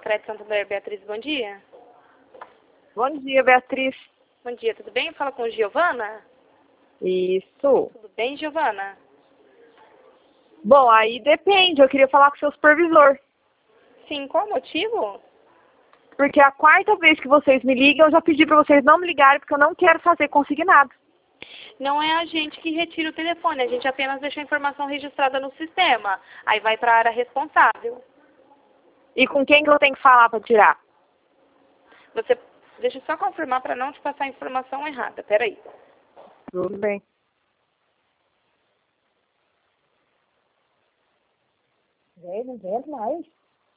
Crédito Santander, Beatriz, bom dia. Bom dia, Beatriz. Bom dia, tudo bem? Fala com Giovana? Isso. Tudo bem, Giovana? Bom, aí depende. Eu queria falar com o seu supervisor. Sim, qual o motivo? Porque a quarta vez que vocês me ligam, eu já pedi para vocês não me ligarem, porque eu não quero fazer consignado. Não é a gente que retira o telefone, a gente apenas deixa a informação registrada no sistema. Aí vai para a área responsável. E com quem que eu tenho que falar para tirar? Você, deixa eu só confirmar para não te passar a informação errada. Peraí. Tudo bem. Não aguento mais.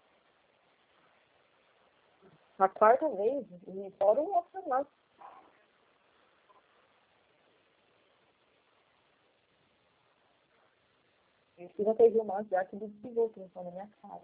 A quarta vez, e fora um outro lá. Eu já peguei uma já que ele desligou o telefone na minha cara.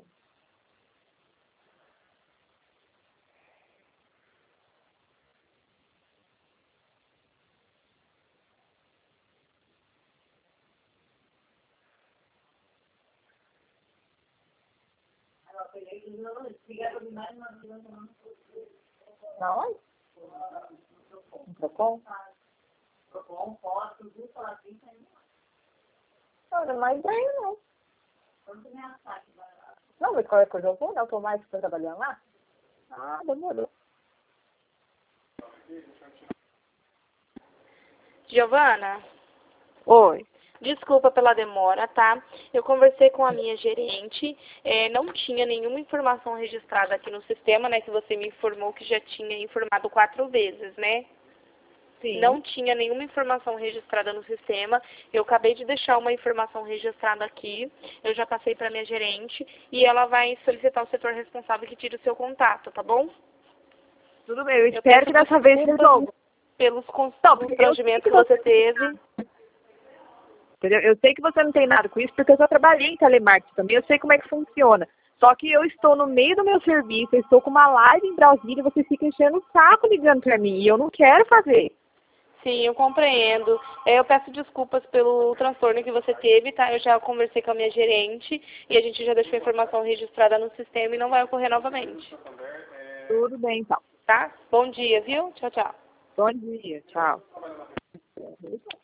Não? Não trocou? Não, mais bem não. Não, mas qualquer coisa eu vou, não, tô mais que tô trabalhando lá. Ah, demorou. Giovana, Oi. desculpa pela demora, tá? Eu conversei com a minha gerente, não tinha nenhuma informação registrada aqui no sistema, né? Que você me informou que já tinha informado 4 vezes, né? Sim. Não tinha nenhuma informação registrada no sistema. Eu acabei de deixar uma informação registrada aqui. Eu já passei para minha gerente e ela vai solicitar o setor responsável que tire o seu contato, tá bom? Tudo bem, eu espero que dessa vez resolva. Pelos Não, porque constrangimentos que você teve. Entendeu? Eu sei que você não tem nada com isso, porque eu já trabalhei em telemarketing também, eu sei como é que funciona. Só que eu estou no meio do meu serviço, eu estou com uma live em Brasília, e você fica enchendo o saco ligando para mim, e eu não quero fazer. Sim, eu compreendo. Eu peço desculpas pelo transtorno que você teve, tá? Eu já conversei com a minha gerente e a gente já deixou a informação registrada no sistema e não vai ocorrer novamente. Tudo bem, então. Tá? Bom dia, viu? Tchau, tchau. Bom dia, tchau.